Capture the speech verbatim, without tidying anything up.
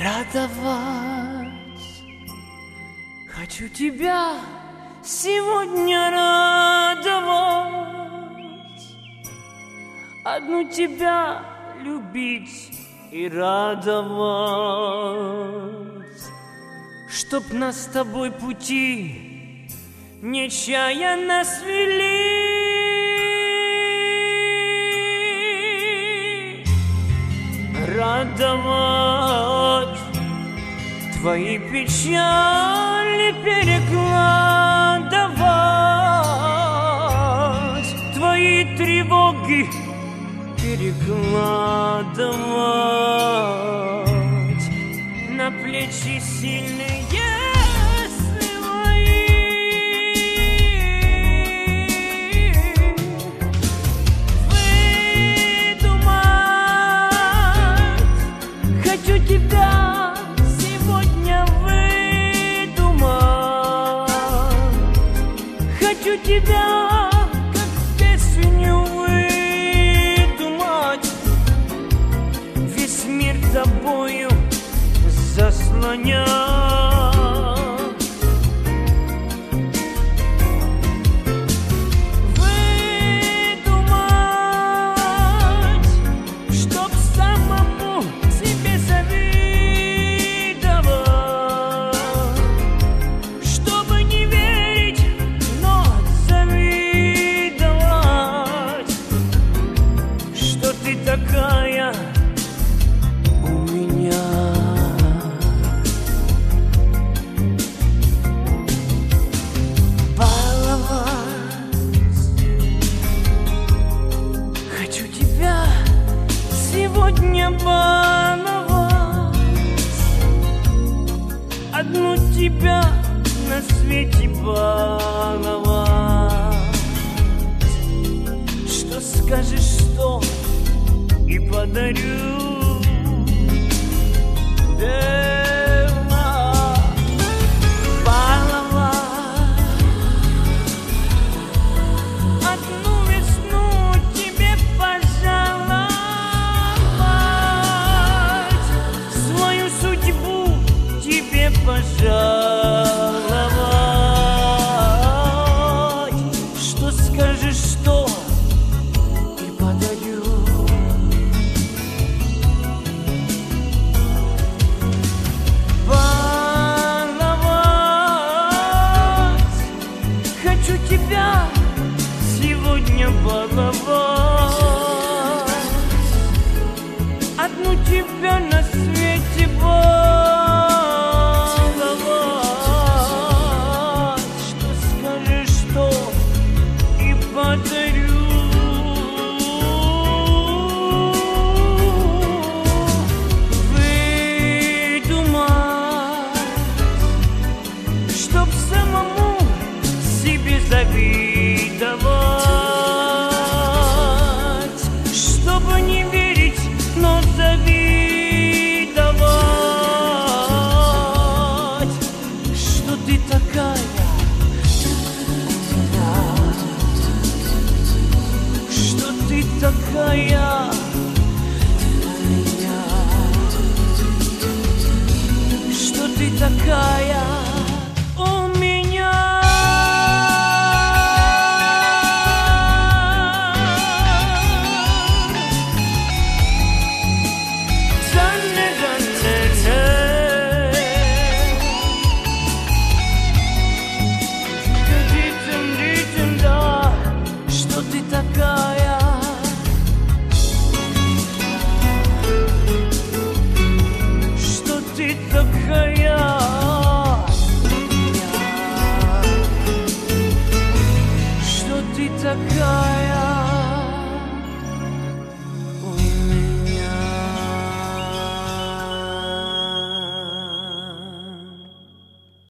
радовать. Хочу тебя сегодня радовать, одну тебя любить и радовать, чтоб нас с тобой пути нечаянно свели. Радовать, твои печали перекладывать, твои тревоги перекладывать на плечи сильные свои. Выдумать, хочу тебя сегодня выдумать, хочу тебя как песню выдумать, весь мир тобою заслонять. Выдумать, чтоб самому себе завидовать, чтобы не верить, но завидовать, что ты такая у меня. Хочу тебя сегодня баловать, одну тебя на свете баловать. Что скажешь, что и подарю. Да.